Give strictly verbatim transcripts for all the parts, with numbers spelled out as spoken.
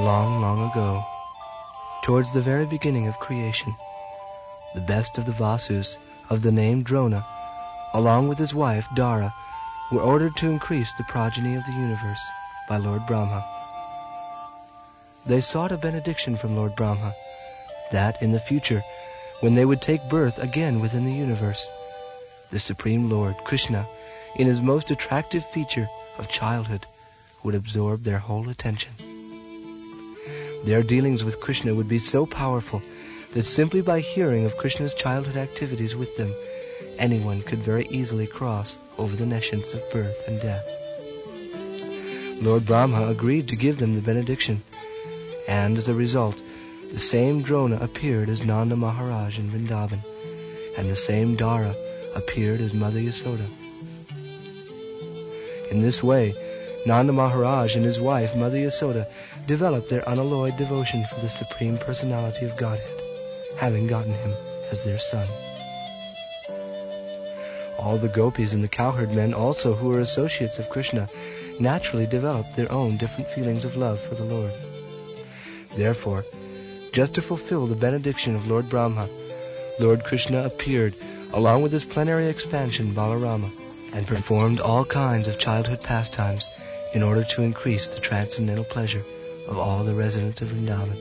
long, long ago, towards the very beginning of creation, the best of the Vasus, of the name Drona, along with his wife Dara, were ordered to increase the progeny of the universe by Lord Brahma. They sought a benediction from Lord Brahma, that in the future, when they would take birth again within the universe, the Supreme Lord, Krishna, in his most attractive feature of childhood, would absorb their whole attention. Their dealings with Krishna would be so powerful that simply by hearing of Krishna's childhood activities with them, anyone could very easily cross over the nescience of birth and death. Lord Brahma agreed to give them the benediction, and as a result, the same Drona appeared as Nanda Maharaj in Vrindavan, and the same Dara appeared as Mother Yasoda. In this way, Nanda Maharaj and his wife, Mother Yasoda, developed their unalloyed devotion for the Supreme Personality of Godhead, having gotten him as their son. All the gopis and the cowherd men also, who were associates of Krishna, naturally developed their own different feelings of love for the Lord. Therefore, just to fulfill the benediction of Lord Brahma, Lord Krishna appeared along with his plenary expansion Balarama, and performed all kinds of childhood pastimes in order to increase the transcendental pleasure of all the residents of Vrindavan.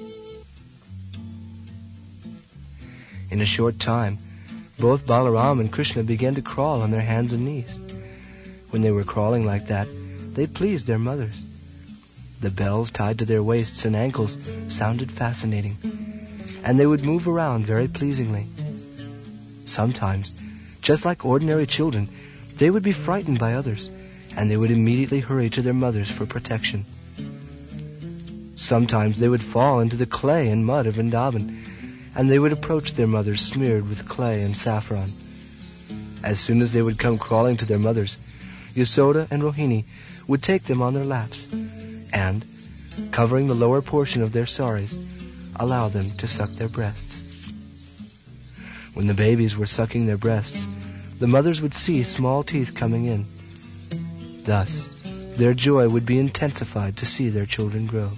In a short time, both Balaram and Krishna began to crawl on their hands and knees. When they were crawling like that, they pleased their mothers. The bells tied to their waists and ankles sounded fascinating, and they would move around very pleasingly. Sometimes, just like ordinary children, they would be frightened by others, and they would immediately hurry to their mothers for protection. Sometimes they would fall into the clay and mud of Vrindavan, and they would approach their mothers smeared with clay and saffron. As soon as they would come crawling to their mothers, Yasoda and Rohini would take them on their laps, and, covering the lower portion of their saris, allow them to suck their breasts. When the babies were sucking their breasts, the mothers would see small teeth coming in. Thus, their joy would be intensified to see their children grow.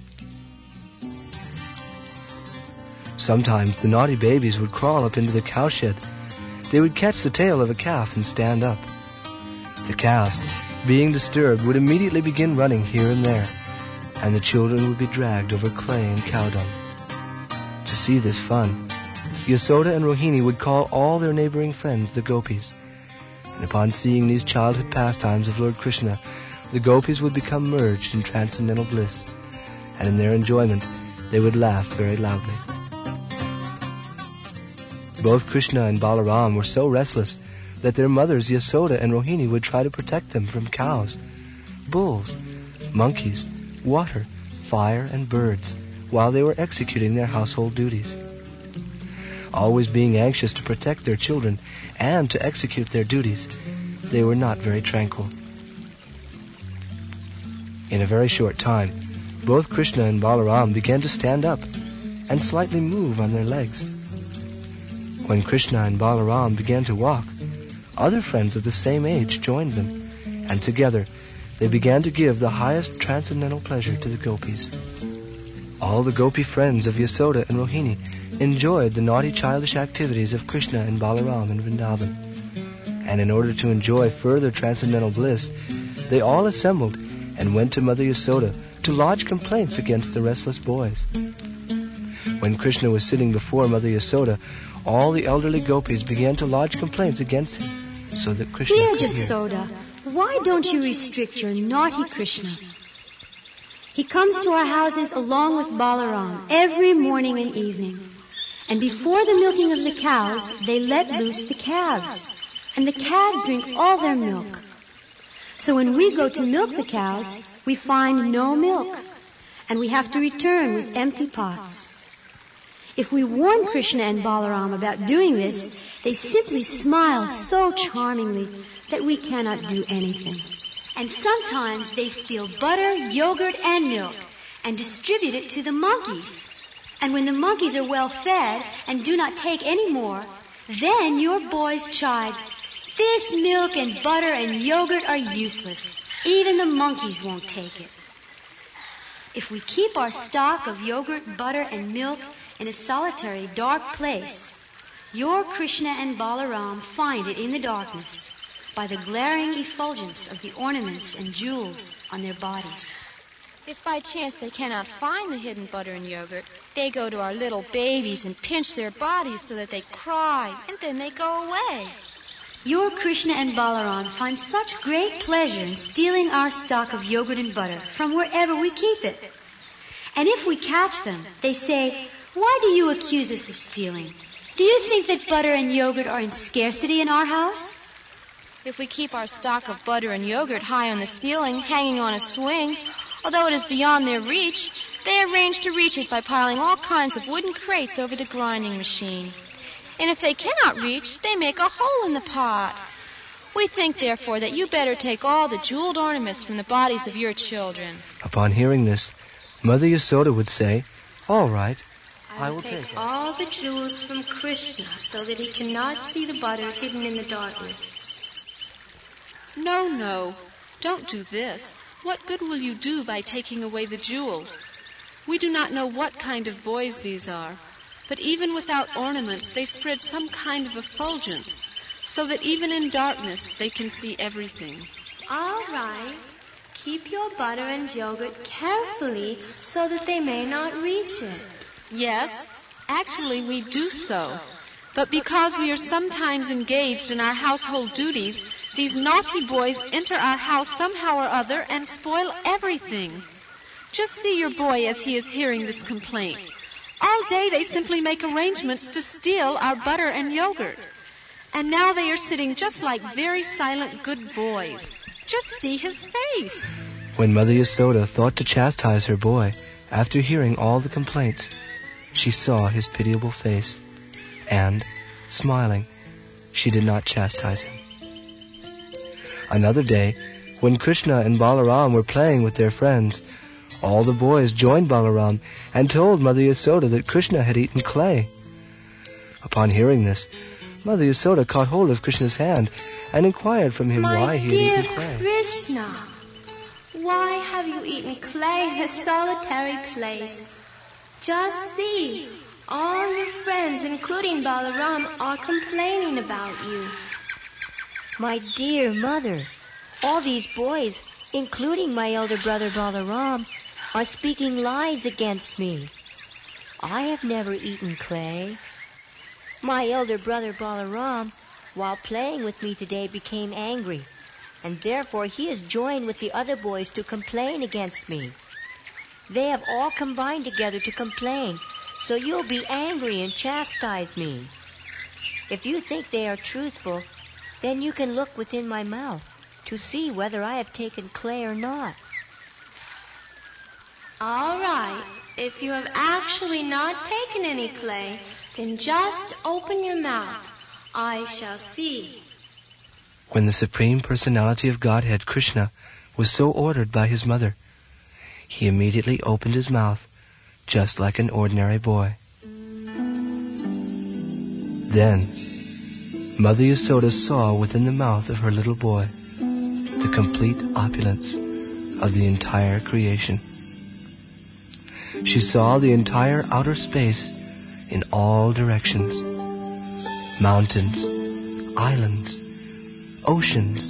Sometimes the naughty babies would crawl up into the cowshed. They would catch the tail of a calf and stand up. The calves, being disturbed, would immediately begin running here and there, and the children would be dragged over clay and cow dung. To see this fun, Yasoda and Rohini would call all their neighboring friends the gopis, and upon seeing these childhood pastimes of Lord Krishna, the gopis would become merged in transcendental bliss, and in their enjoyment they would laugh very loudly. Both Krishna and Balaram were so restless that their mothers Yasoda and Rohini would try to protect them from cows, bulls, monkeys, water, fire, and birds while they were executing their household duties. Always being anxious to protect their children and to execute their duties, they were not very tranquil. In a very short time, both Krishna and Balaram began to stand up and slightly move on their legs. When Krishna and Balaram began to walk, other friends of the same age joined them, and together they began to give the highest transcendental pleasure to the gopis. All the gopi friends of Yasoda and Rohini enjoyed the naughty childish activities of Krishna and Balaram in Vrindavan, and in order to enjoy further transcendental bliss, they all assembled and went to Mother Yasoda to lodge complaints against the restless boys. When Krishna was sitting before Mother Yasoda, all the elderly gopis began to lodge complaints against him, so that Krishna Dear could hear. Yasoda, why don't you restrict your naughty Krishna? He comes to our houses along with Balaram every morning and evening. And before the milking of the cows, they let loose the calves. And the calves drink all their milk. So when we go to milk the cows, we find no milk. And we have to return with empty pots. If we warn Krishna and Balaram about doing this, they simply smile so charmingly that we cannot do anything. And sometimes they steal butter, yogurt, and milk and distribute it to the monkeys. And when the monkeys are well fed and do not take any more, then your boys chide, "This milk and butter and yogurt are useless. Even the monkeys won't take it." if we keep our stock of yogurt, butter, and milk in a solitary, dark place, your Krishna and Balaram find it in the darkness by the glaring effulgence of the ornaments and jewels on their bodies. If by chance they cannot find the hidden butter and yogurt, they go to our little babies and pinch their bodies so that they cry, and then they go away. Your Krishna and Balaram find such great pleasure in stealing our stock of yogurt and butter from wherever we keep it. And if we catch them, they say, "Why do you accuse us of stealing? Do you think that butter and yogurt are in scarcity in our house?" If we keep our stock of butter and yogurt high on the ceiling, hanging on a swing, although it is beyond their reach, they arrange to reach it by piling all kinds of wooden crates over the grinding machine. And if they cannot reach, they make a hole in the pot. We think, therefore, that you better take all the jeweled ornaments from the bodies of your children. Upon hearing this, Mother Yasoda would say, "All right, I will take, take all the jewels from Krishna so that he cannot see the butter hidden in the darkness." No, no, don't do this. What good will you do by taking away the jewels? We do not know what kind of boys these are, but even without ornaments they spread some kind of effulgence, so that even in darkness they can see everything. All right. Keep your butter and yogurt carefully so that they may not reach it. Yes, actually we do so. But because we are sometimes engaged in our household duties, these naughty boys enter our house somehow or other and spoil everything. Just see your boy as he is hearing this complaint. All day they simply make arrangements to steal our butter and yogurt. And now they are sitting just like very silent good boys. Just see his face. When Mother Yasoda thought to chastise her boy, after hearing all the complaints, she saw his pitiable face, and, smiling, she did not chastise him. Another day, when Krishna and Balaram were playing with their friends, all the boys joined Balaram and told Mother Yasoda that Krishna had eaten clay. Upon hearing this, Mother Yasoda caught hold of Krishna's hand and inquired from him My why he had eaten clay. My dear Krishna, why have you eaten clay in a solitary place? Just see, all your friends, including Balaram, are complaining about you. My dear mother, all these boys, including my elder brother Balaram, are speaking lies against me. I have never eaten clay. My elder brother Balaram, while playing with me today, became angry, and therefore he has joined with the other boys to complain against me. They have all combined together to complain, so you'll be angry and chastise me. If you think they are truthful, then you can look within my mouth to see whether I have taken clay or not. All right, if you have actually not taken any clay, then just open your mouth. I shall see. When the Supreme Personality of Godhead, Krishna, was so ordered by his mother, he immediately opened his mouth, just like an ordinary boy. Then, Mother Yasoda saw within the mouth of her little boy the complete opulence of the entire creation. She saw the entire outer space in all directions. Mountains, islands, oceans,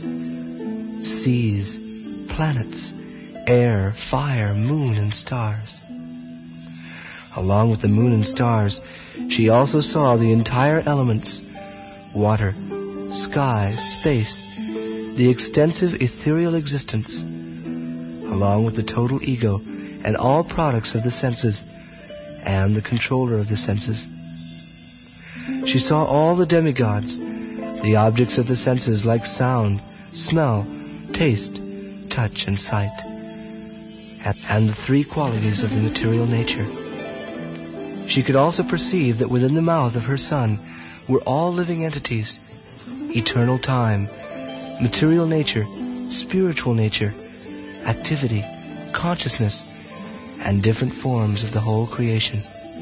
seas, planets, air, fire, moon, and stars. Along with the moon and stars, she also saw the entire elements, water, sky, space, the extensive ethereal existence, along with the total ego and all products of the senses, and the controller of the senses. She saw all the demigods, the objects of the senses like sound, smell, taste, touch, and sight, and the three qualities of the material nature. She could also perceive that within the mouth of her son were all living entities, eternal time, material nature, spiritual nature, activity, consciousness, and different forms of the whole creation.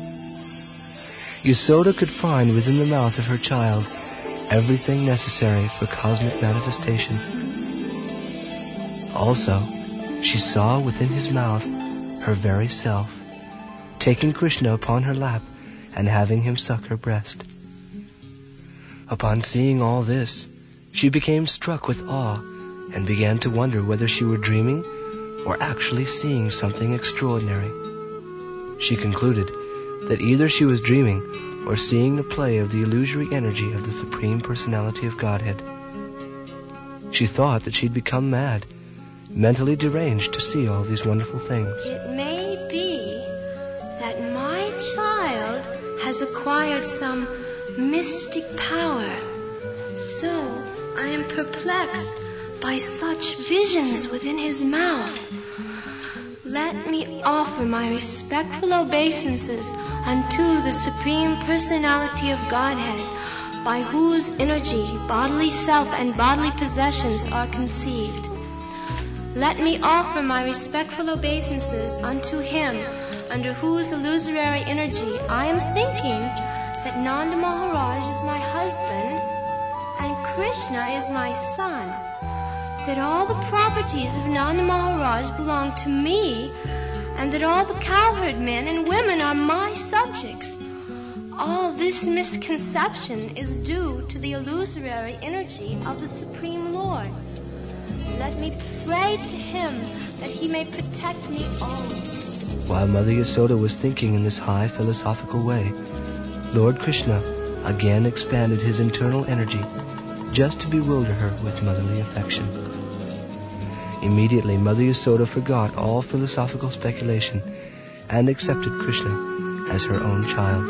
Yasoda could find within the mouth of her child everything necessary for cosmic manifestation. Also, she saw within his mouth her very self, taking Krishna upon her lap and having him suck her breast. Upon seeing all this, she became struck with awe and began to wonder whether she were dreaming or actually seeing something extraordinary. She concluded that either she was dreaming or seeing the play of the illusory energy of the Supreme Personality of Godhead. She thought that she'd become mad, mentally deranged to see all these wonderful things. It may be that my child has acquired some mystic power, so I am perplexed by such visions within his mouth. Let me offer my respectful obeisances unto the Supreme Personality of Godhead, by whose energy bodily self and bodily possessions are conceived. Let me offer my respectful obeisances unto him, under whose illusory energy I am thinking that Nanda Maharaj is my husband and Krishna is my son, that all the properties of Nanda Maharaj belong to me, and that all the cowherd men and women are my subjects. All this misconception is due to the illusory energy of the Supreme Lord. Let me pray to him that he may protect me always. While Mother Yasoda was thinking in this high philosophical way, Lord Krishna again expanded his internal energy just to bewilder her with motherly affection. Immediately, Mother Yasoda forgot all philosophical speculation and accepted Krishna as her own child.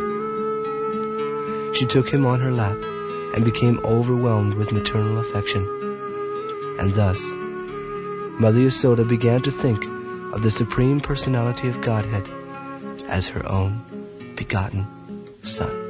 She took him on her lap and became overwhelmed with maternal affection. And thus, Mother Yasoda began to think of the Supreme Personality of Godhead as her own begotten son.